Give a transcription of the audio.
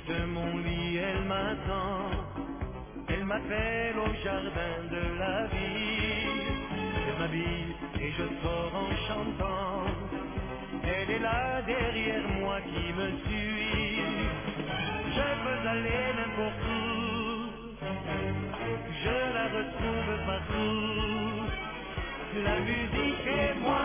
de mon lit, elle m'attend. Elle m'appelle au jardin de la ville. Je m'habille et je sors en chantant. Elle est là derrière moi qui me suit. Je peux aller n'importe où. Je la retrouve partout. La musique et moi,